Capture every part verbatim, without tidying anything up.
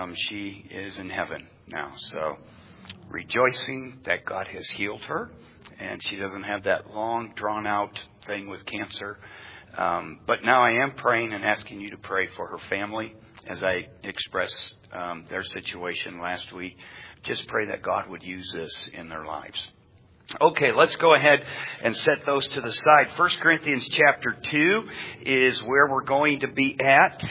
Um, she is in heaven now, so rejoicing that God has healed her, and she doesn't have that long, drawn-out thing with cancer. Um, but now I am praying and asking you to pray for her family, as I expressed um, their situation last week. Just pray that God would use this in their lives. Okay, let's go ahead and set those to the side. First Corinthians chapter two is where we're going to be at.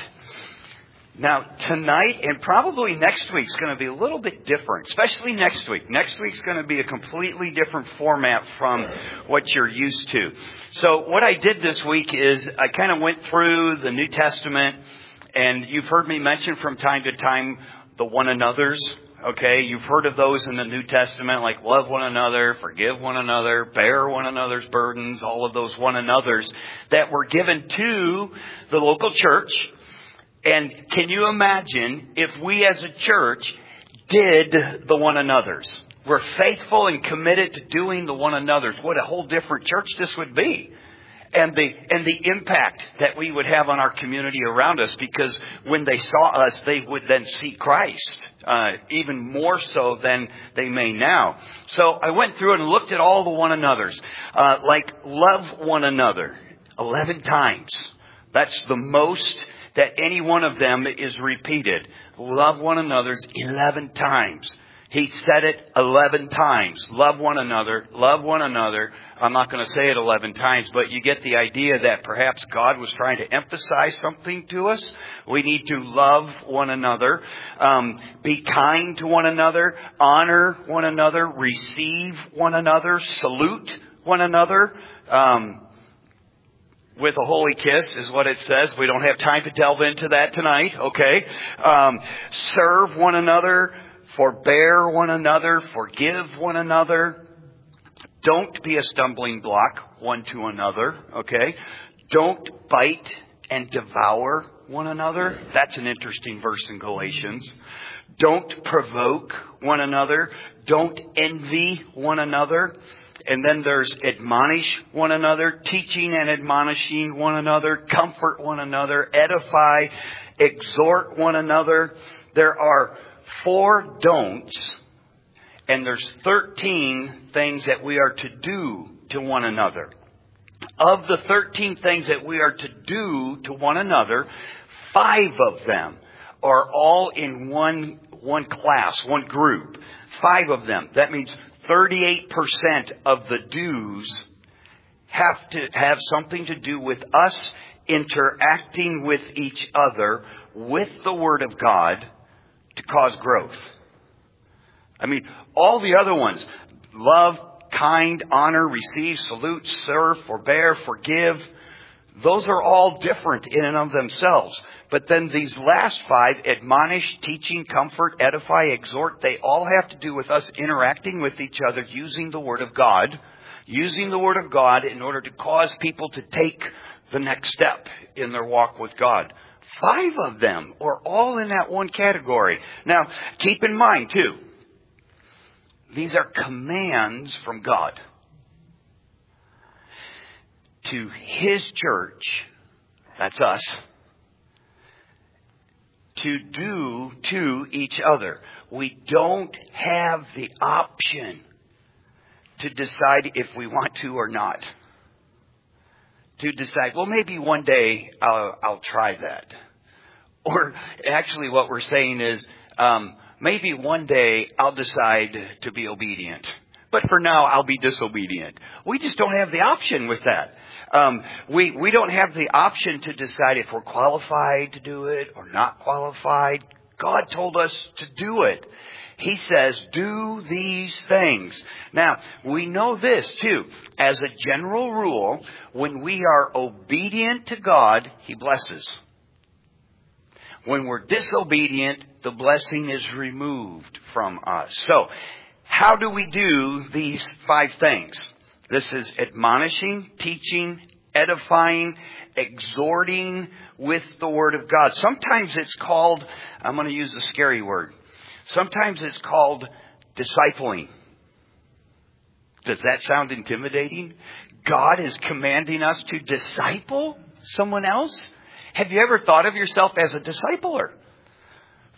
Now, tonight and probably next week is going to be a little bit different, especially next week. Next week's going to be a completely different format from what you're used to. So what I did this week is I kind of went through the New Testament, and you've heard me mention from time to time the one another's. Okay, you've heard of those in the New Testament, like love one another, forgive one another, bear one another's burdens, all of those one another's that were given to the local church. And can you imagine if we as a church did the one another's? We're faithful and committed to doing the one another's. What a whole different church this would be. And the and the impact that we would have on our community around us, because when they saw us, they would then see Christ, uh, even more so than they may now. So I went through and looked at all the one another's, uh, like love one another eleven times. That's the most that any one of them is repeated. Love one another's eleven times. He said it eleven times. Love one another. Love one another. I'm not going to say it eleven times, but you get the idea that perhaps God was trying to emphasize something to us. We need to love one another. Um, be kind to one another. Honor one another. Receive one another. Salute one another. Um, with a holy kiss is what it says. We don't have time to delve into that tonight. Okay. Um, serve one another. Forbear one another, forgive one another. Don't be a stumbling block one to another, okay? Don't bite and devour one another. That's an interesting verse in Galatians. Don't provoke one another. Don't envy one another. And then there's admonish one another, teaching and admonishing one another, comfort one another, edify, exhort one another. There are four don'ts, and there's thirteen things that we are to do to one another. Of the thirteen things that we are to do to one another, five of them are all in one one class, one group. Five of them. That means thirty-eight percent of the do's have to have something to do with us interacting with each other with the Word of God to cause growth. I mean, all the other ones, love, kind, honor, receive, salute, serve, forbear, forgive, those are all different in and of themselves. But then these last five, admonish, teaching, comfort, edify, exhort, they all have to do with us interacting with each other using the Word of God, using the Word of God in order to cause people to take the next step in their walk with God. Five of them are all in that one category. Now, keep in mind, too, these are commands from God to His church, that's us, to do to each other. We don't have the option to decide if we want to or not. To decide, well, maybe one day I'll, I'll try that. Or actually what we're saying is, um, maybe one day I'll decide to be obedient. But for now, I'll be disobedient. We just don't have the option with that. Um, we, we don't have the option to decide if we're qualified to do it or not qualified. God told us to do it. He says, do these things. Now, we know this too. As a general rule, when we are obedient to God, He blesses. When we're disobedient, the blessing is removed from us. So, how do we do these five things? This is admonishing, teaching, edifying, exhorting with the Word of God. Sometimes it's called, I'm going to use the scary word, sometimes it's called discipling. Does that sound intimidating? God is commanding us to disciple someone else? Have you ever thought of yourself as a discipler?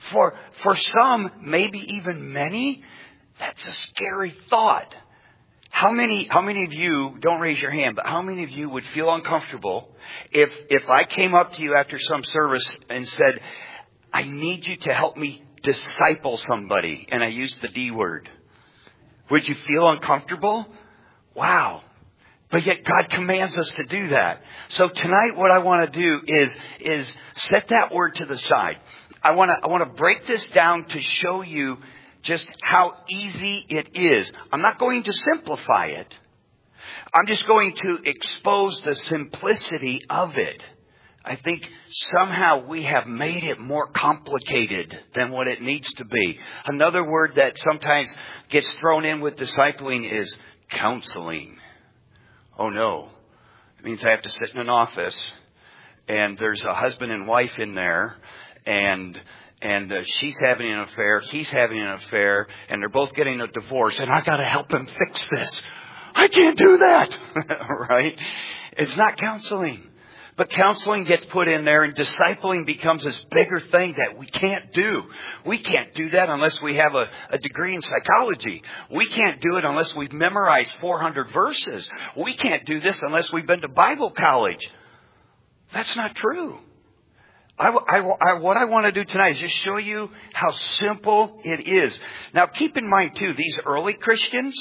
For, for some, maybe even many, that's a scary thought. How many, how many of you, don't raise your hand, but how many of you would feel uncomfortable if, if I came up to you after some service and said, I need you to help me disciple somebody, and I used the D word? Would you feel uncomfortable? Wow. But yet God commands us to do that. So tonight what I want to do is, is set that word to the side. I want to, I want to break this down to show you just how easy it is. I'm not going to simplify it. I'm just going to expose the simplicity of it. I think somehow we have made it more complicated than what it needs to be. Another word that sometimes gets thrown in with discipling is counseling. Oh no. It means I have to sit in an office and there's a husband and wife in there, and and uh, she's having an affair, he's having an affair, and they're both getting a divorce, and I got to help them fix this. I can't do that. Right? It's not counseling. But counseling gets put in there, and discipling becomes this bigger thing that we can't do. We can't do that unless we have a, a degree in psychology. We can't do it unless we've memorized four hundred verses. We can't do this unless we've been to Bible college. That's not true. I, I, I, what I want to do tonight is just show you how simple it is. Now keep in mind too, these early Christians,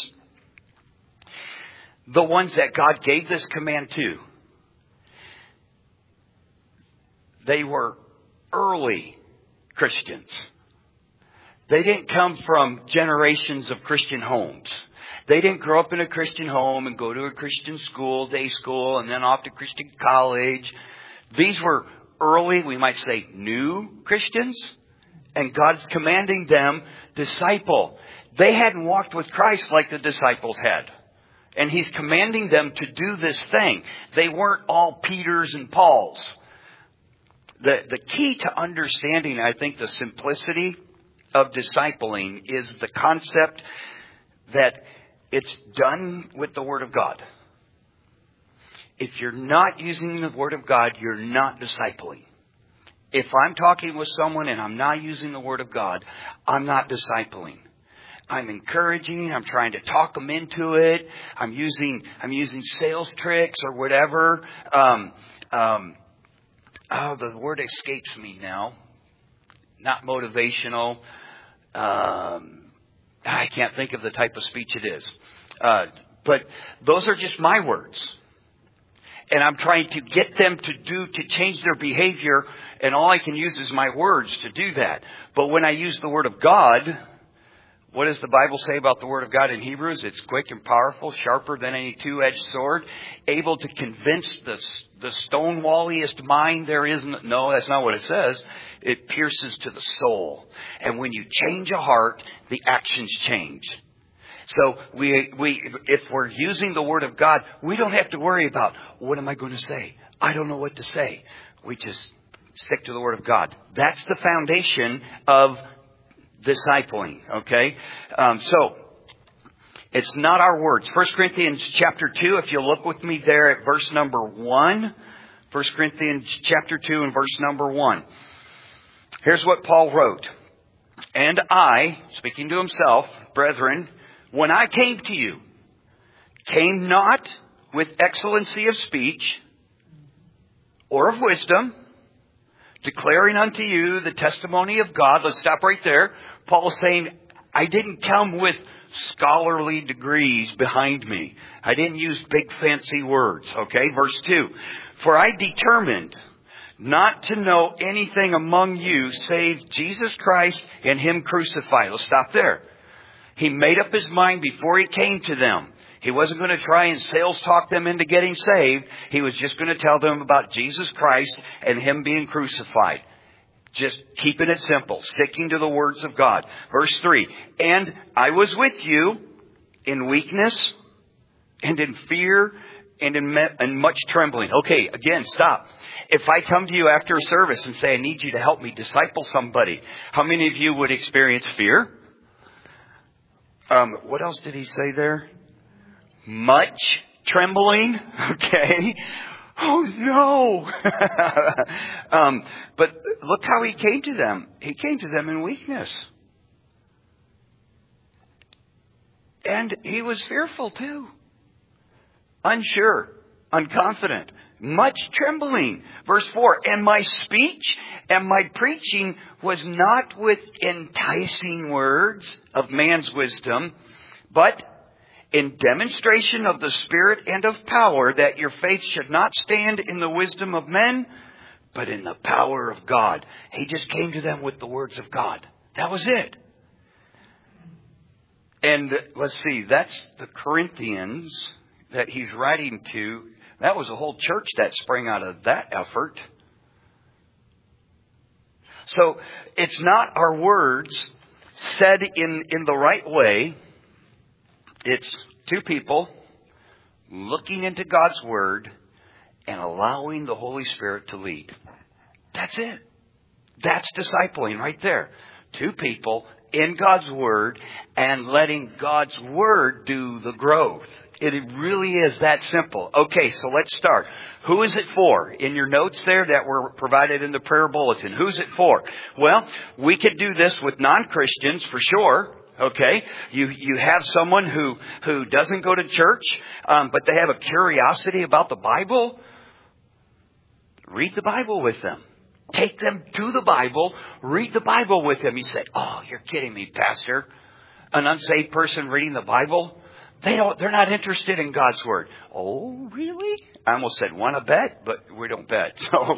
the ones that God gave this command to, they were early Christians. They didn't come from generations of Christian homes. They didn't grow up in a Christian home and go to a Christian school, day school, and then off to Christian college. These were early, we might say, new Christians. And God's commanding them, disciple. They hadn't walked with Christ like the disciples had. And He's commanding them to do this thing. They weren't all Peters and Pauls. The, the key to understanding, I think, the simplicity of discipling is the concept that it's done with the Word of God. If you're not using the Word of God, you're not discipling. If I'm talking with someone and I'm not using the Word of God, I'm not discipling. I'm encouraging. I'm trying to talk them into it. I'm using I'm using sales tricks or whatever. Um, um, Oh, the word escapes me now. Not motivational. Um, I can't think of the type of speech it is. Uh, but those are just my words. And I'm trying to get them to do, to change their behavior. And all I can use is my words to do that. But when I use the Word of God, what does the Bible say about the Word of God in Hebrews? It's quick and powerful, sharper than any two-edged sword, able to convince the, the stone-walliest mind there is. No, that's not what it says. It pierces to the soul. And when you change a heart, the actions change. So we, we, if we're using the Word of God, we don't have to worry about, what am I going to say? I don't know what to say. We just stick to the Word of God. That's the foundation of discipling, okay? Um, so, it's not our words. First Corinthians chapter two, if you look with me there at verse number one. First Corinthians chapter two and verse number one. Here's what Paul wrote. And I, speaking to himself, brethren, when I came to you, came not with excellency of speech or of wisdom, declaring unto you the testimony of God. Let's stop right there. Paul's saying, I didn't come with scholarly degrees behind me. I didn't use big fancy words. Okay, verse two. For I determined not to know anything among you save Jesus Christ and Him crucified. Let's stop there. He made up his mind before he came to them. He wasn't going to try and sales talk them into getting saved. He was just going to tell them about Jesus Christ and Him being crucified. Just keeping it simple, sticking to the words of God. Verse three, and I was with you in weakness and in fear and in, me- in much trembling. Okay, again, stop. If I come to you after a service and say, I need you to help me disciple somebody, how many of you would experience fear? Um, what else did he say there? Much trembling. Okay. Oh no! um, but look how he came to them. He came to them in weakness. And he was fearful too. Unsure, unconfident, much trembling. Verse four, and my speech and my preaching was not with enticing words of man's wisdom, but in demonstration of the Spirit and of power, that your faith should not stand in the wisdom of men, but in the power of God. He just came to them with the words of God. That was it. And let's see, that's the Corinthians that he's writing to. That was a whole church that sprang out of that effort. So it's not our words said in, in the right way. It's two people looking into God's Word and allowing the Holy Spirit to lead. That's it. That's discipling right there. Two people in God's Word and letting God's Word do the growth. It really is that simple. Okay, so let's start. Who is it for? In your notes there that were provided in the prayer bulletin, who's it for? Well, we could do this with non-Christians for sure. Okay, you you have someone who, who doesn't go to church, um, but they have a curiosity about the Bible. Read the Bible with them. Take them to the Bible. Read the Bible with them. You say, "Oh, you're kidding me, Pastor." An unsaved person reading the Bible, they don't. They're not interested in God's Word. Oh, really? I almost said want to bet, but we don't bet. So.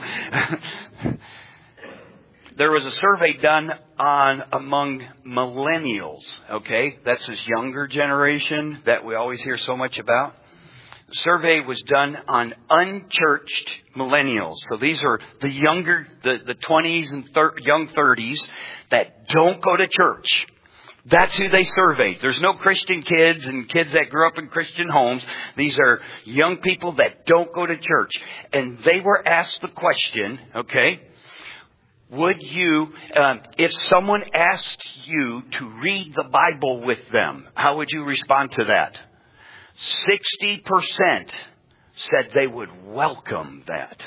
There was a survey done on among millennials, okay? That's this younger generation that we always hear so much about. The survey was done on unchurched millennials. So these are the younger, the, the twenties and thir- young thirties that don't go to church. That's who they surveyed. There's no Christian kids and kids that grew up in Christian homes. These are young people that don't go to church. And they were asked the question, okay? Would you, um, if someone asked you to read the Bible with them, how would you respond to that? sixty percent said they would welcome that.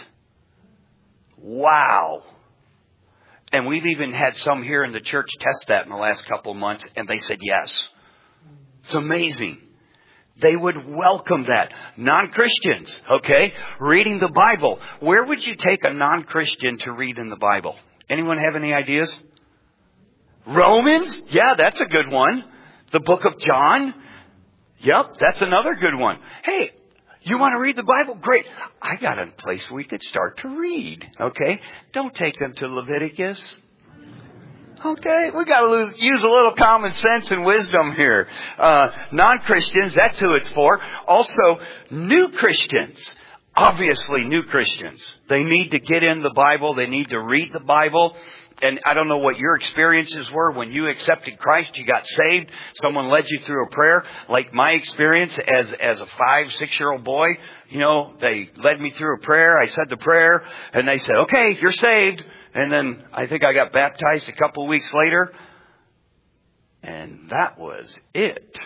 Wow. And we've even had some here in the church test that in the last couple of months, and they said yes. It's amazing. They would welcome that. Non-Christians, okay? Reading the Bible. Where would you take a non-Christian to read in the Bible? Anyone have any ideas? Romans? Yeah, that's a good one. The book of John? Yep, that's another good one. Hey, you want to read the Bible? Great. I got a place we could start to read, okay? Don't take them to Leviticus. Okay, we got to use a little common sense and wisdom here. Uh, non-Christians, that's who it's for. Also, new Christians. Obviously, new Christians. They need to get in the Bible. They need to read the Bible. And I don't know what your experiences were when you accepted Christ. You got saved. Someone led you through a prayer. Like my experience as as a five, six-year-old boy. You know, they led me through a prayer. I said the prayer. And they said, okay, you're saved. And then I think I got baptized a couple of weeks later. And that was it.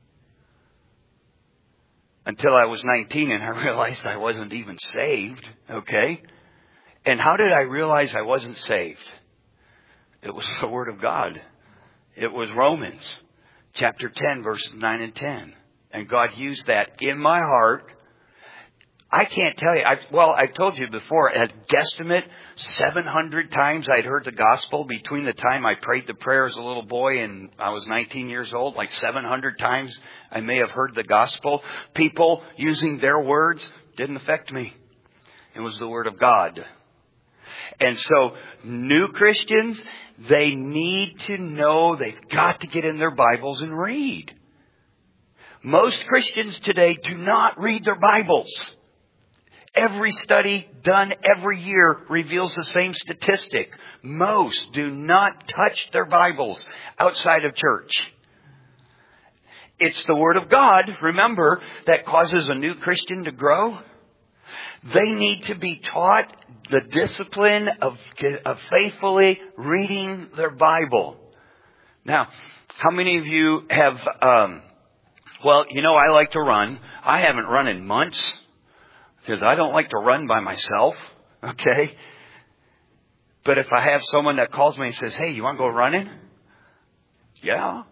Until I was nineteen and I realized I wasn't even saved. Okay? And how did I realize I wasn't saved? It was the Word of God. It was Romans chapter ten, verses nine and ten. And God used that in my heart. I can't tell you. I've, well, I've told you before, at guesstimate, seven hundred times I'd heard the gospel between the time I prayed the prayer as a little boy and I was nineteen years old. Like seven hundred times I may have heard the gospel. People using their words didn't affect me. It was the Word of God. And so, new Christians, they need to know they've got to get in their Bibles and read. Most Christians today do not read their Bibles. Every study done every year reveals the same statistic. Most do not touch their Bibles outside of church. It's the Word of God, remember, that causes a new Christian to grow. They need to be taught the discipline of, of faithfully reading their Bible. Now, how many of you have, um, well, you know, I like to run. I haven't run in months. I because I don't like to run by myself. Okay. But if I have someone that calls me and says, hey, you want to go running? Yeah.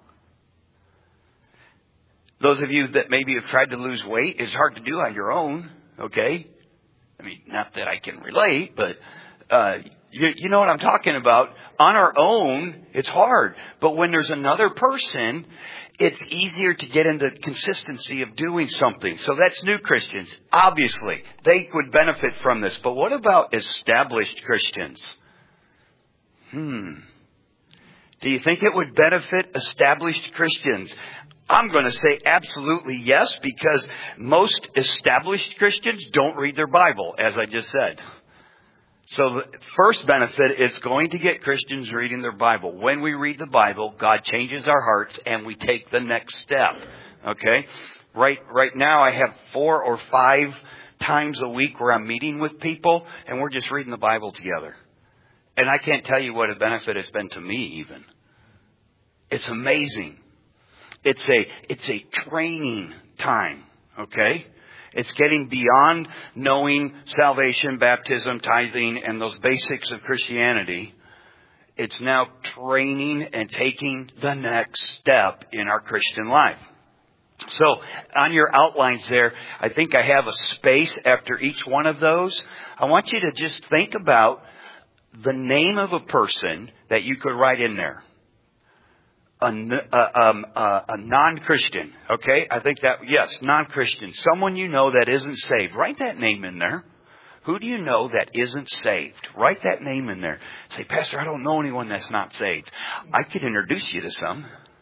Those of you that maybe have tried to lose weight, it's hard to do on your own. Okay. I mean, not that I can relate, but uh, you, you know what I'm talking about. On our own, it's hard. But when there's another person, it's easier to get into consistency of doing something. So that's new Christians. Obviously, they would benefit from this. But what about established Christians? Hmm. Do you think it would benefit established Christians? I'm going to say absolutely yes, because most established Christians don't read their Bible, as I just said. So the first benefit is going to get Christians reading their Bible. When we read the Bible, God changes our hearts and we take the next step. Okay? Right, right now I have four or five times a week where I'm meeting with people and we're just reading the Bible together. And I can't tell you what a benefit it's been to me even. It's amazing. It's a, it's a training time. Okay? It's getting beyond knowing salvation, baptism, tithing, and those basics of Christianity. It's now training and taking the next step in our Christian life. So on your outlines there, I think I have a space after each one of those. I want you to just think about the name of a person that you could write in there. A, a, um, a, a non-Christian, okay? I think that, yes, non-Christian. Someone you know that isn't saved. Write that name in there. Who do you know that isn't saved? Write that name in there. Say, Pastor, I don't know anyone that's not saved. I could introduce you to some.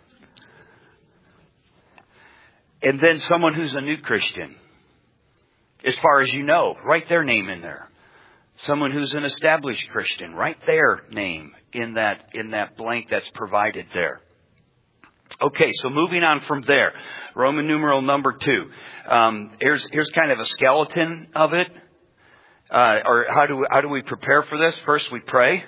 And then someone who's a new Christian. As far as you know, write their name in there. Someone who's an established Christian, write their name in that, in that blank that's provided there. Okay, so moving on from there, Roman numeral number two. Um, here's here's kind of a skeleton of it. Uh, or how do we, how do we prepare for this? First, we pray.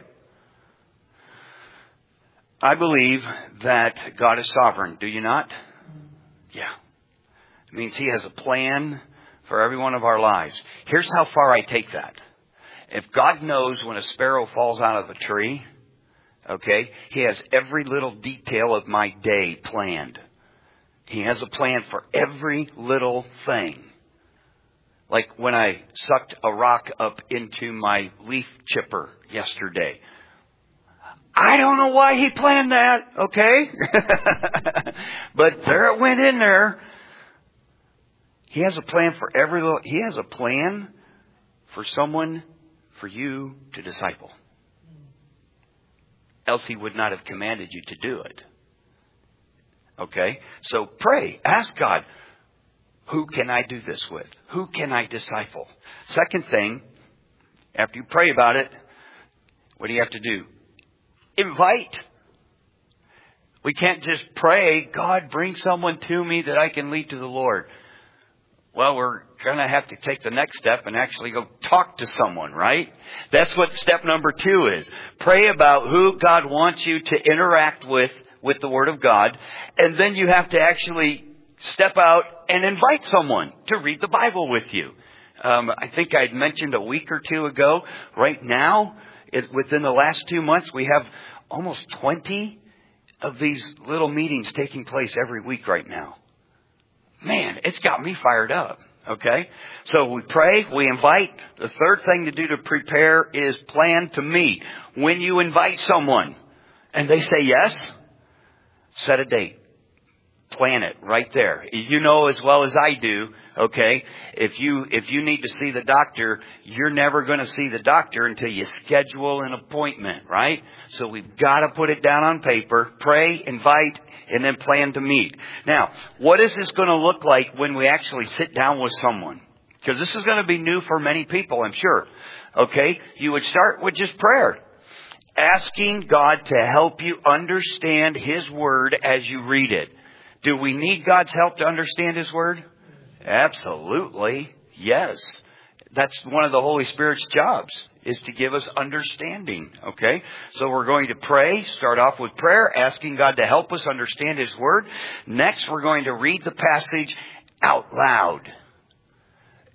I believe that God is sovereign. Do you not? Yeah. It means He has a plan for every one of our lives. Here's how far I take that. If God knows when a sparrow falls out of a tree, okay, He has every little detail of my day planned. He has a plan for every little thing. Like when I sucked a rock up into my leaf chipper yesterday. I don't know why He planned that, okay? But there it went in there. He has a plan for every little, He has a plan for someone, for you to disciple. Else He would not have commanded you to do it. Okay? So pray. Ask God, who can I do this with? Who can I disciple? Second thing, after you pray about it, what do you have to do? Invite. We can't just pray, God, bring someone to me that I can lead to the Lord. Well, we're going to have to take the next step and actually go talk to someone, right? That's what step number two is. Pray about who God wants you to interact with, with the Word of God. And then you have to actually step out and invite someone to read the Bible with you. Um, I think I'd mentioned a week or two ago, right now, it, within the last two months, we have almost twenty of these little meetings taking place every week right now. Man, it's got me fired up. Okay? So we pray, we invite. The third thing to do to prepare is plan to meet. When you invite someone and they say yes, set a date. Plan it right there. You know as well as I do, okay, if you if you need to see the doctor, you're never going to see the doctor until you schedule an appointment, right? So we've got to put it down on paper, pray, invite, and then plan to meet. Now, what is this going to look like when we actually sit down with someone? Because this is going to be new for many people, I'm sure. Okay, you would start with just prayer. Asking God to help you understand His Word as you read it. Do we need God's help to understand His Word? Absolutely. Yes. That's one of the Holy Spirit's jobs, is to give us understanding. Okay? So we're going to pray. Start off with prayer, asking God to help us understand His Word. Next, we're going to read the passage out loud.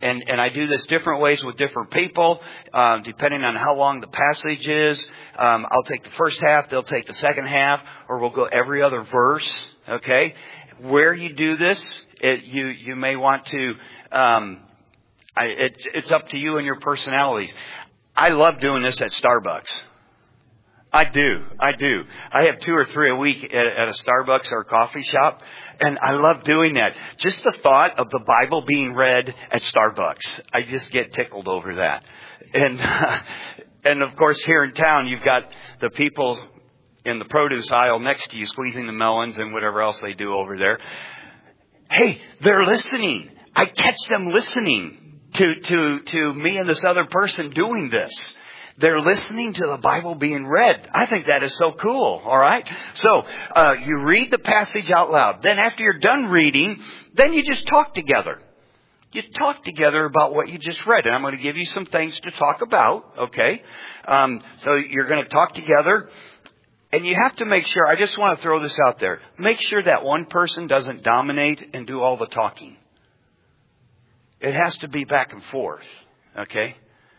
And, and I do this different ways with different people, uh, depending on how long the passage is. Um, I'll take the first half, they'll take the second half, or we'll go every other verse. Okay? Where you do this, it, you, you may want to, um, I, it, it's up to you and your personalities. I love doing this at Starbucks. I do. I do. I have two or three a week at, at a Starbucks or a coffee shop, and I love doing that. Just the thought of the Bible being read at Starbucks, I just get tickled over that. And and of course, here in town, you've got the people in the produce aisle next to you squeezing the melons and whatever else they do over there. Hey, they're listening. I catch them listening to to to me and this other person doing this. They're listening to the Bible being read. I think that is so cool. All right. So, uh, you read the passage out loud. Then after you're done reading, then you just talk together. You talk together about what you just read. And I'm going to give you some things to talk about. Okay. Um, so you're going to talk together. And you have to make sure, I just want to throw this out there. Make sure that one person doesn't dominate and do all the talking. It has to be back and forth. Okay.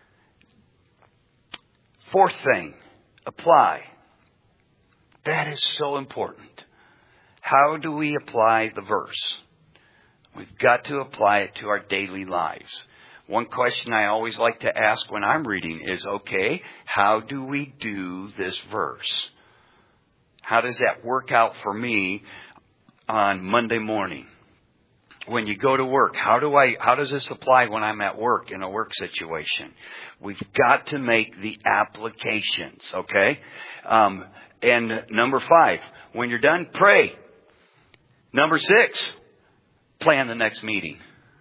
Fourth thing, apply. That is so important. How do we apply the verse? We've got to apply it to our daily lives. One question I always like to ask when I'm reading is, okay, how do we do this verse? How does that work out for me on Monday morning? When you go to work, how do I, how does this apply when I'm at work in a work situation? We've got to make the applications, okay? Um, and number five, when you're done, pray. Number six, plan the next meeting.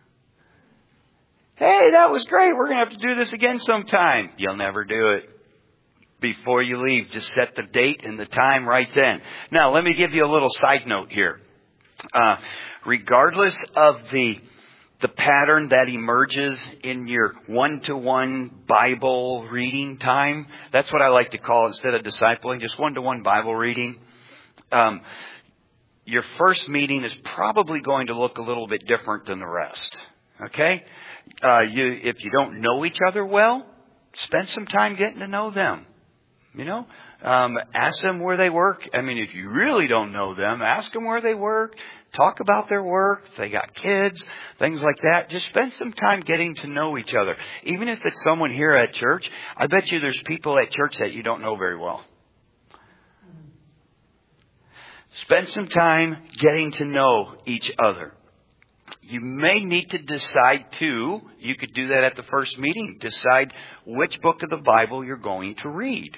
Hey, that was great. We're going to have to do this again sometime. You'll never do it. Before you leave, just set the date and the time right then. Now, let me give you a little side note here. Uh, regardless of the the pattern that emerges in your one-to-one Bible reading time, that's what I like to call, instead of discipling, just one-to-one Bible reading. Um, your first meeting is probably going to look a little bit different than the rest. Okay? Uh, you, if you don't know each other well, spend some time getting to know them. You know, um, ask them where they work. I mean, if you really don't know them, ask them where they work. Talk about their work. If they got kids, things like that. Just spend some time getting to know each other. Even if it's someone here at church, I bet you there's people at church that you don't know very well. Spend some time getting to know each other. You may need to decide too, you could do that at the first meeting, decide which book of the Bible you're going to read.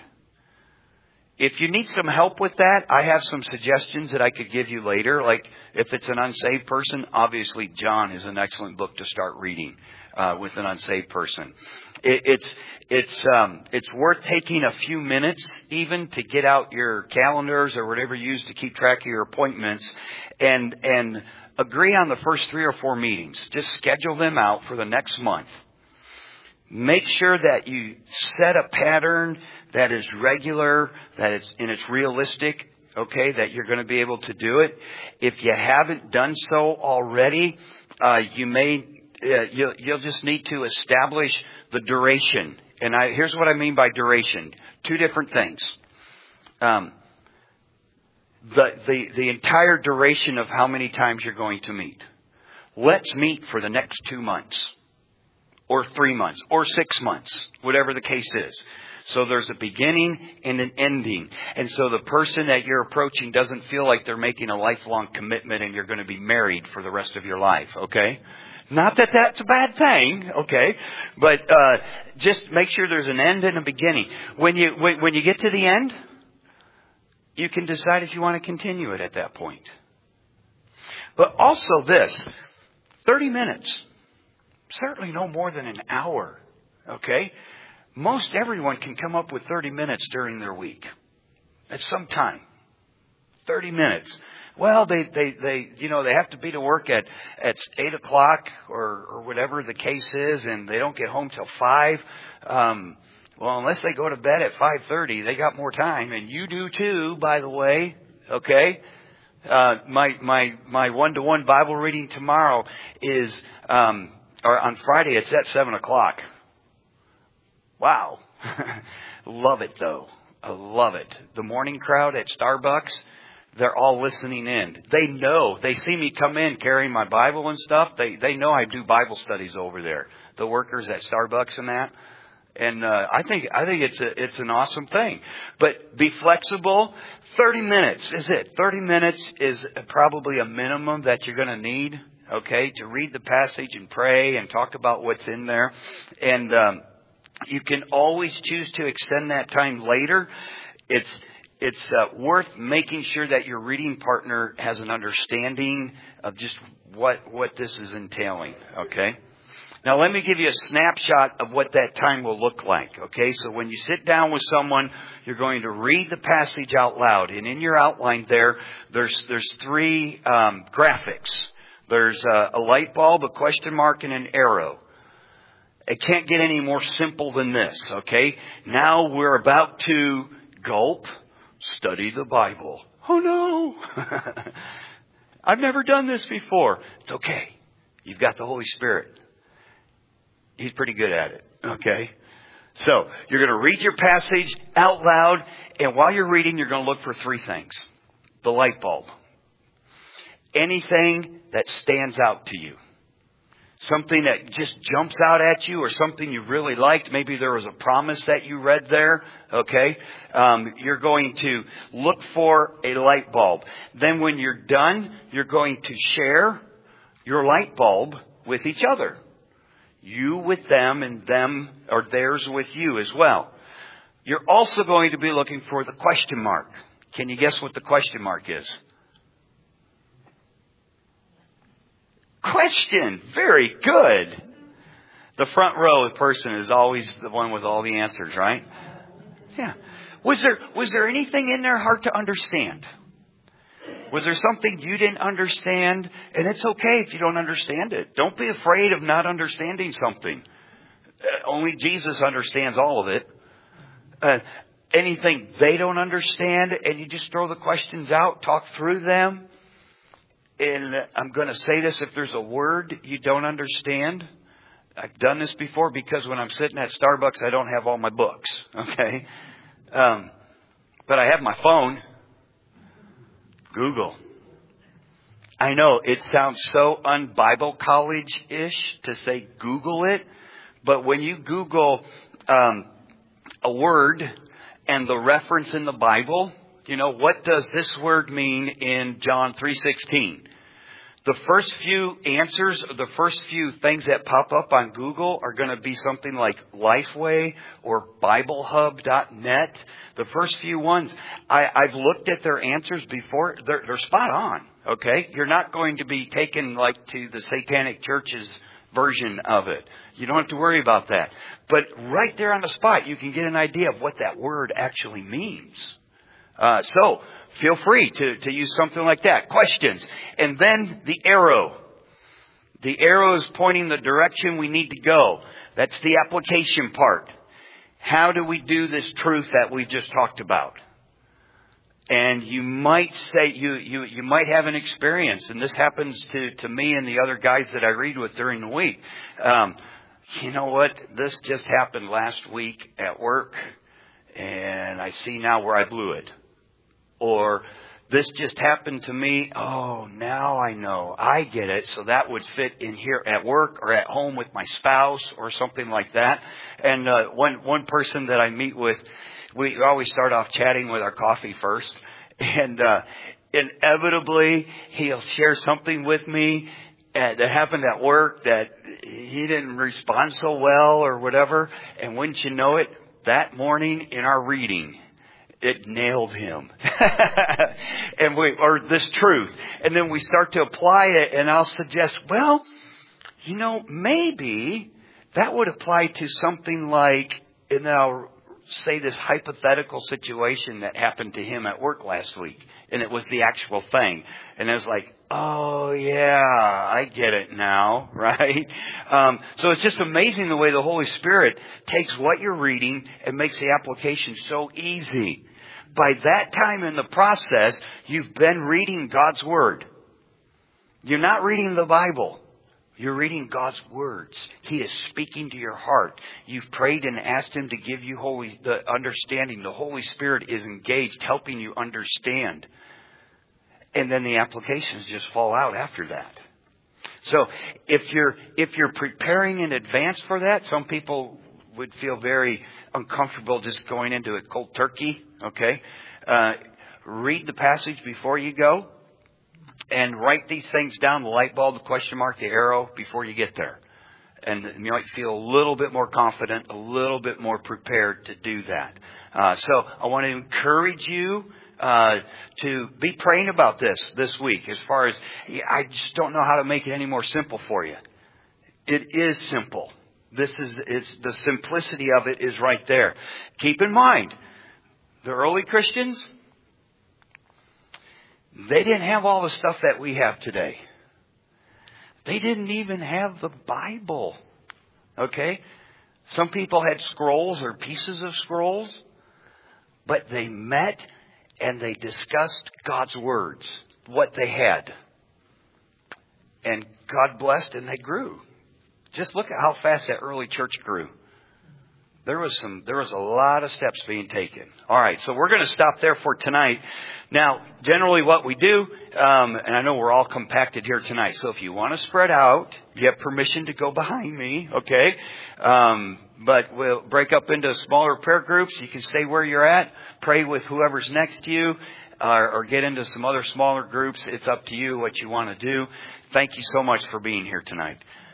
If you need some help with that, I have some suggestions that I could give you later. Like if it's an unsaved person, obviously John is an excellent book to start reading uh, with an unsaved person. It, it's it's um, it's worth taking a few minutes even to get out your calendars or whatever you use to keep track of your appointments and and agree on the first three or four meetings. Just schedule them out for the next month. Make sure that you set a pattern that is regular, that it's, and it's realistic, okay, that you're going to be able to do it. If you haven't done so already, uh, you may, uh, you'll, you'll just need to establish the duration. And I, here's what I mean by duration. Two different things. Um, the, the, the entire duration of how many times you're going to meet. Let's meet for the next two months. Or three months, or six months, whatever the case is. So there's a beginning and an ending. And so the person that you're approaching doesn't feel like they're making a lifelong commitment and you're going to be married for the rest of your life, okay? Not that that's a bad thing, okay? But uh just make sure there's an end and a beginning. When you when, when you get to the end, you can decide if you want to continue it at that point. But also this, thirty minutes. Certainly no more than an hour, okay? Most everyone can come up with thirty minutes during their week at some time. thirty minutes. Well, they, they, they, you know, they have to be to work at, at eight o'clock or, or whatever the case is, and they don't get home till five. Um, well, unless they go to bed at five thirty, they got more time, and you do too, by the way, okay? Uh, my, my, my one-to-one Bible reading tomorrow is, um, or on Friday, it's at seven o'clock. Wow. Love it, though. I love it. The morning crowd at Starbucks, they're all listening in. They know. They see me come in carrying my Bible and stuff. They they know I do Bible studies over there. The workers at Starbucks and that. And uh, I think I think it's a, it's an awesome thing. But be flexible. thirty minutes is it. thirty minutes is probably a minimum that you're going to need, okay, to read the passage and pray and talk about what's in there. And um, you can always choose to extend that time later. It's it's uh, worth making sure that your reading partner has an understanding of just what what this is entailing, okay? Now, let me give you a snapshot of what that time will look like, okay? So when you sit down with someone, you're going to read the passage out loud. And in your outline there, there's there's three um, graphics. There's a, a light bulb, a question mark, and an arrow. It can't get any more simple than this, okay? Now we're about to gulp, study the Bible. Oh, no. I've never done this before. It's okay. You've got the Holy Spirit. He's pretty good at it, okay? So, you're going to read your passage out loud, and while you're reading, you're going to look for three things. The light bulb. Anything that stands out to you. Something that just jumps out at you, or something you really liked. Maybe there was a promise that you read there, okay? Um, you're going to look for a light bulb. Then when you're done, you're going to share your light bulb with each other. You with them and them or theirs with you as well. You're also going to be looking for the question mark. Can you guess what the question mark is? Question. Very good. The front row person is always the one with all the answers, right? Yeah. Was there, was there anything in there hard to understand? Was there something you didn't understand? And it's okay if you don't understand it. Don't be afraid of not understanding something. Uh, only Jesus understands all of it. Uh, anything they don't understand, and you just throw the questions out, talk through them. And I'm going to say this, if there's a word you don't understand, I've done this before because when I'm sitting at Starbucks, I don't have all my books. Okay? Um, but I have my phone. Google. I know it sounds so un-Bible college-ish to say Google it, but when you Google um, a word and the reference in the Bible, you know, what does this word mean in John three sixteen? The first few answers, the first few things that pop up on Google are going to be something like Lifeway or Bible Hub dot net. The first few ones, I, I've looked at their answers before. They're, they're spot on, okay? You're not going to be taken like to the Satanic Church's version of it. You don't have to worry about that. But right there on the spot, you can get an idea of what that word actually means. Uh, so, feel free to, to use something like that. Questions. And then the arrow. The arrow is pointing the direction we need to go. That's the application part. How do we do this truth that we just talked about? And you might say, you, you, you might have an experience, and this happens to, to me and the other guys that I read with during the week. Um, you know what? This just happened last week at work, and I see now where I blew it. Or this just happened to me. Oh, now I know. I get it. So that would fit in here at work or at home with my spouse or something like that. And uh, one one person that I meet with, we always start off chatting with our coffee first. And uh, inevitably, he'll share something with me uh, that happened at work that he didn't respond so well or whatever. And wouldn't you know it, that morning in our reading, it nailed him. and we, or this truth. And then we start to apply it, and I'll suggest, well, you know, maybe that would apply to something like, and I'll say this hypothetical situation that happened to him at work last week. And it was the actual thing. And I was like, oh, yeah, I get it now, right? Um, so it's just amazing the way the Holy Spirit takes what you're reading and makes the application so easy. By that time in the process, you've been reading God's Word. You're not reading the Bible. You're reading God's words. He is speaking to your heart. You've prayed and asked Him to give you holy the understanding. The Holy Spirit is engaged, helping you understand. And then the applications just fall out after that. So if you're if you're preparing in advance for that, some people would feel very uncomfortable just going into it cold turkey. Okay, uh, read the passage before you go. And write these things down, the light bulb, the question mark, the arrow, before you get there. And you might feel a little bit more confident, a little bit more prepared to do that. Uh, so I want to encourage you uh, to be praying about this this week. As far as, I just don't know how to make it any more simple for you. It is simple. This is it's, the simplicity of it is right there. Keep in mind, the early Christians, they didn't have all the stuff that we have today. They didn't even have the Bible. Okay? Some people had scrolls or pieces of scrolls. But they met and they discussed God's words. What they had. And God blessed and they grew. Just look at how fast that early church grew. There was some, there was a lot of steps being taken. All right, so we're going to stop there for tonight. Now, generally what we do, um, and I know we're all compacted here tonight, so if you want to spread out, you have permission to go behind me, okay? Um, but we'll break up into smaller prayer groups. You can stay where you're at, pray with whoever's next to you, or, or get into some other smaller groups. It's up to you what you want to do. Thank you so much for being here tonight.